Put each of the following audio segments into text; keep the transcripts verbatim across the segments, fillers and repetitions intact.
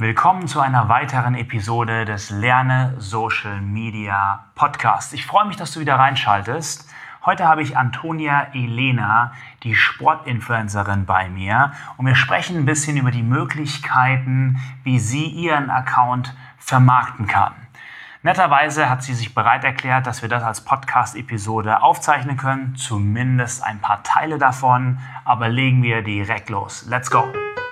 Willkommen zu einer weiteren Episode des Lerne Social Media Podcasts. Ich freue mich, dass du wieder reinschaltest. Heute habe ich Antonia Elena, die Sportinfluencerin, bei mir und wir sprechen ein bisschen über die Möglichkeiten, wie sie ihren Account vermarkten kann. Netterweise hat sie sich bereit erklärt, dass wir das als Podcast-Episode aufzeichnen können, zumindest ein paar Teile davon, aber legen wir direkt los. Let's go!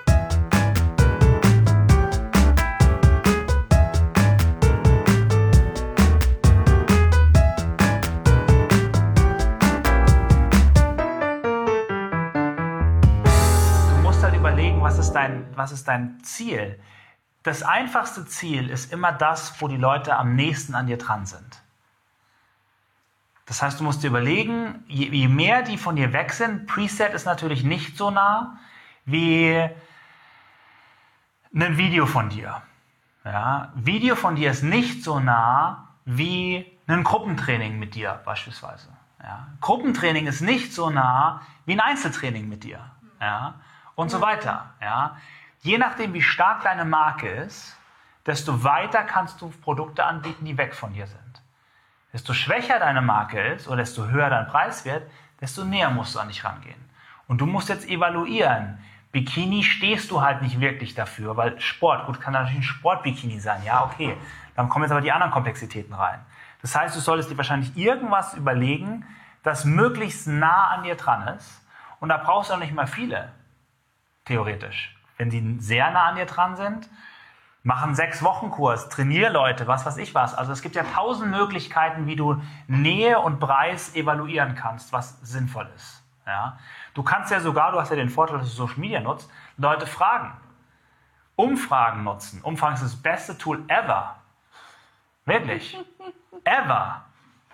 Was ist dein, was ist dein Ziel? Das einfachste Ziel ist immer das, wo die Leute am nächsten an dir dran sind. Das heißt, du musst dir überlegen, je, je mehr die von dir weg sind, Preset ist natürlich nicht so nah wie ein Video von dir. Ja, Video von dir ist nicht so nah wie ein Gruppentraining mit dir beispielsweise. Ja, Gruppentraining ist nicht so nah wie ein Einzeltraining mit dir. Ja, und so weiter. Ja. Je nachdem, wie stark deine Marke ist, desto weiter kannst du Produkte anbieten, die weg von dir sind. Desto schwächer deine Marke ist oder desto höher dein Preis wird, desto näher musst du an dich rangehen. Und du musst jetzt evaluieren. Bikini stehst du halt nicht wirklich dafür, weil Sport, gut, kann natürlich ein Sportbikini sein, ja, okay. Dann kommen jetzt aber die anderen Komplexitäten rein. Das heißt, du solltest dir wahrscheinlich irgendwas überlegen, das möglichst nah an dir dran ist. Und da brauchst du auch nicht mal viele. Theoretisch. Wenn die sehr nah an dir dran sind, mach einen Sechs-Wochen-Kurs, trainier Leute, was weiß ich was. Also es gibt ja tausend Möglichkeiten, wie du Nähe und Preis evaluieren kannst, was sinnvoll ist. Ja? Du kannst ja sogar, du hast ja den Vorteil, dass du Social Media nutzt, Leute fragen. Umfragen nutzen. Umfragen ist das beste Tool ever. Wirklich. Ever.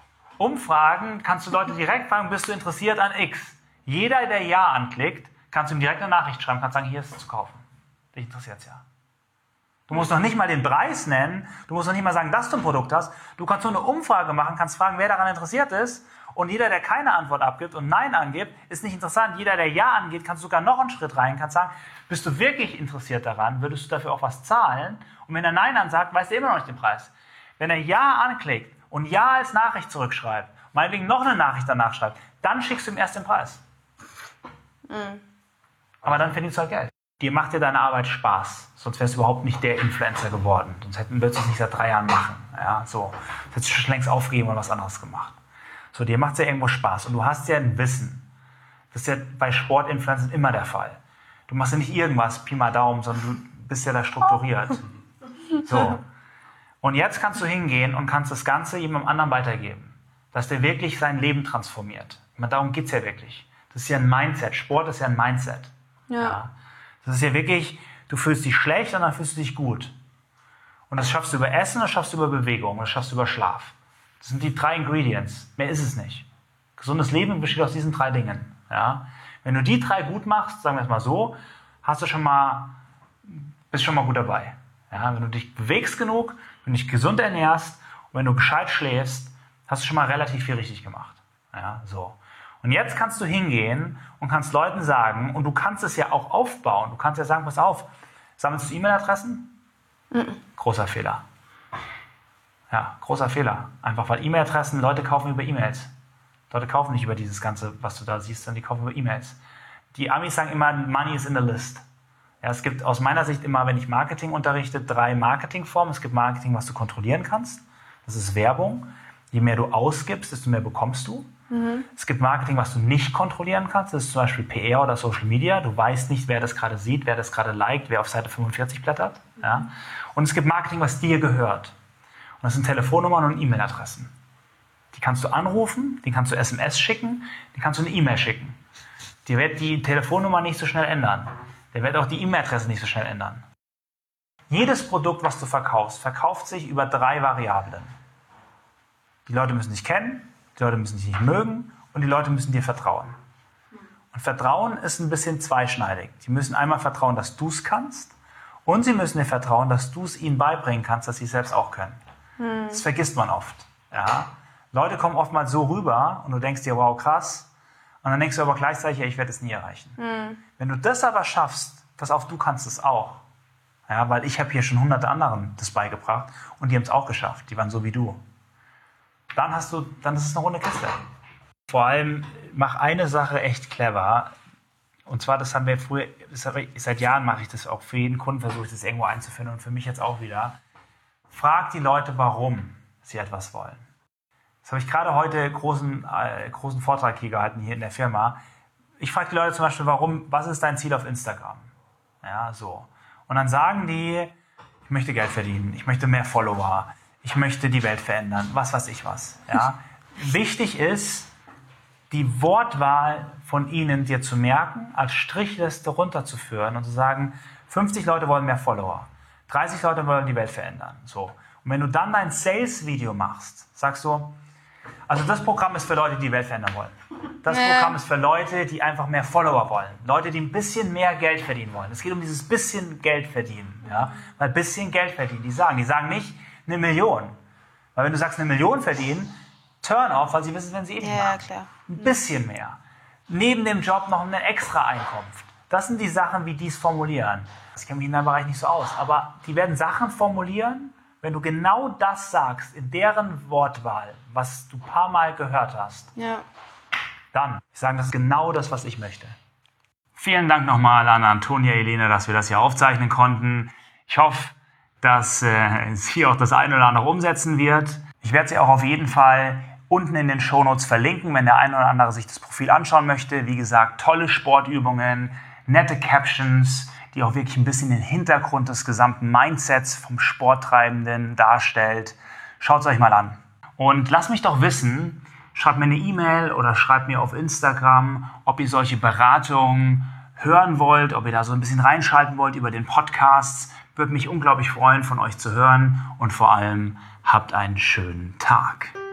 Umfragen kannst du Leute direkt fragen, bist du interessiert an X? Jeder, der Ja anklickt, kannst du ihm direkt eine Nachricht schreiben, kannst sagen, hier ist es zu kaufen. Dich interessiert es ja. Du musst noch nicht mal den Preis nennen, du musst noch nicht mal sagen, dass du ein Produkt hast. Du kannst nur eine Umfrage machen, kannst fragen, wer daran interessiert ist. Und jeder, der keine Antwort abgibt und Nein angibt, ist nicht interessant. Jeder, der Ja angeht, kannst sogar noch einen Schritt rein, kannst sagen, bist du wirklich interessiert daran, würdest du dafür auch was zahlen? Und wenn er Nein ansagt, weißt du immer noch nicht den Preis. Wenn er Ja anklickt und Ja als Nachricht zurückschreibt, meinetwegen noch eine Nachricht danach schreibt, dann schickst du ihm erst den Preis. Mhm. Aber dann verdienst du halt Geld. Dir macht dir deine Arbeit Spaß. Sonst wärst du überhaupt nicht der Influencer geworden. Sonst hätten würdest du es nicht seit drei Jahren machen. Ja, so. Du hättest schon längst aufgegeben und was anderes gemacht. So, dir macht es ja irgendwo Spaß. Und du hast ja ein Wissen. Das ist ja bei Sportinfluencern immer der Fall. Du machst ja nicht irgendwas, Pi mal Daumen, sondern du bist ja da strukturiert. So. Und jetzt kannst du hingehen und kannst das Ganze jemandem anderen weitergeben. Dass der wirklich sein Leben transformiert. Ich meine, darum geht es ja wirklich. Das ist ja ein Mindset. Sport ist ja ein Mindset. Ja. Ja. Das ist ja wirklich, du fühlst dich schlecht und dann fühlst du dich gut. Und das schaffst du über Essen, das schaffst du über Bewegung, das schaffst du über Schlaf. Das sind die drei Ingredients. Mehr ist es nicht. Gesundes Leben besteht aus diesen drei Dingen. Ja. Wenn du die drei gut machst, sagen wir es mal so, hast du schon mal, bist schon mal gut dabei. Ja. Wenn du dich bewegst genug, wenn du dich gesund ernährst und wenn du gescheit schläfst, hast du schon mal relativ viel richtig gemacht. Ja, so. Und jetzt kannst du hingehen und kannst Leuten sagen, und du kannst es ja auch aufbauen, du kannst ja sagen, pass auf, sammelst du E-Mail-Adressen? Mhm. Großer Fehler. Ja, großer Fehler. Einfach weil E-Mail-Adressen, Leute kaufen über E-Mails. Leute kaufen nicht über dieses Ganze, was du da siehst, sondern die kaufen über E-Mails. Die Amis sagen immer, money is in the list. Ja, es gibt aus meiner Sicht immer, wenn ich Marketing unterrichte, drei Marketingformen. Es gibt Marketing, was du kontrollieren kannst. Das ist Werbung. Je mehr du ausgibst, desto mehr bekommst du. Mhm. Es gibt Marketing, was du nicht kontrollieren kannst. Das ist zum Beispiel P R oder Social Media. Du weißt nicht, wer das gerade sieht, wer das gerade liked, wer auf Seite fünfundvierzig blättert. Ja? Und es gibt Marketing, was dir gehört. Und das sind Telefonnummern und E-Mail-Adressen. Die kannst du anrufen, die kannst du S M S schicken, die kannst du eine E-Mail schicken. Die wird die Telefonnummer nicht so schnell ändern. Der wird auch die E-Mail-Adresse nicht so schnell ändern. Jedes Produkt, was du verkaufst, verkauft sich über drei Variablen. Die Leute müssen dich kennen, die Leute müssen dich nicht mögen und die Leute müssen dir vertrauen. Und Vertrauen ist ein bisschen zweischneidig. Sie müssen einmal vertrauen, dass du es kannst und sie müssen dir vertrauen, dass du es ihnen beibringen kannst, dass sie es selbst auch können. Hm. Das vergisst man oft. Ja? Leute kommen oftmals so rüber und du denkst dir, wow, krass. Und dann denkst du aber gleichzeitig, ja, ich werde es nie erreichen. Hm. Wenn du das aber schaffst, pass auf, du kannst es auch. Ja, weil ich habe hier schon hunderte anderen das beigebracht und die haben es auch geschafft. Die waren so wie du. Dann hast du, dann ist es eine runde Kiste. Vor allem mach eine Sache echt clever. Und zwar, das haben wir früher, seit Jahren mache ich das auch für jeden Kunden, versuche ich das irgendwo einzufinden und für mich jetzt auch wieder. Frag die Leute, warum sie etwas wollen. Das habe ich gerade heute großen, äh, großen Vortrag hier gehalten, hier in der Firma. Ich frage die Leute zum Beispiel, warum, was ist dein Ziel auf Instagram? Ja, so. Und dann sagen die, ich möchte Geld verdienen, ich möchte mehr Follower, ich möchte die Welt verändern, was weiß ich was. Ja. Wichtig ist, die Wortwahl von ihnen dir zu merken, als Strichliste runterzuführen und zu sagen, fünfzig Leute wollen mehr Follower, dreißig Leute wollen die Welt verändern. So. Und wenn du dann dein Sales-Video machst, sagst du, also das Programm ist für Leute, die die Welt verändern wollen. Das Ja. Programm ist für Leute, die einfach mehr Follower wollen. Leute, die ein bisschen mehr Geld verdienen wollen. Es geht um dieses bisschen Geld verdienen. Ja? Weil ein bisschen Geld verdienen, die sagen. Die sagen nicht eine Million. Weil wenn du sagst, eine Million verdienen, turn off, weil sie wissen, wenn sie eh nicht Ja, machen. klar. Ein bisschen mehr. Neben dem Job noch eine extra Einkunft. Das sind die Sachen, wie die es formulieren. Ich kenne mich in deinem Bereich nicht so aus, aber die werden Sachen formulieren, wenn du genau das sagst, in deren Wortwahl, was du ein paar Mal gehört hast, Ja. dann sagen, das ist genau das, was ich möchte. Vielen Dank nochmal an Antonia Elene, dass wir das hier aufzeichnen konnten. Ich hoffe, dass äh, sie auch das eine oder andere umsetzen wird. Ich werde sie auch auf jeden Fall unten in den Shownotes verlinken, wenn der eine oder andere sich das Profil anschauen möchte. Wie gesagt, tolle Sportübungen, nette Captions, die auch wirklich ein bisschen den Hintergrund des gesamten Mindsets vom Sporttreibenden darstellt. Schaut es euch mal an. Und lasst mich doch wissen, schreibt mir eine E-Mail oder schreibt mir auf Instagram, ob ihr solche Beratungen hören wollt, ob ihr da so ein bisschen reinschalten wollt über den Podcast. Würde mich unglaublich freuen, von euch zu hören. Und vor allem, habt einen schönen Tag.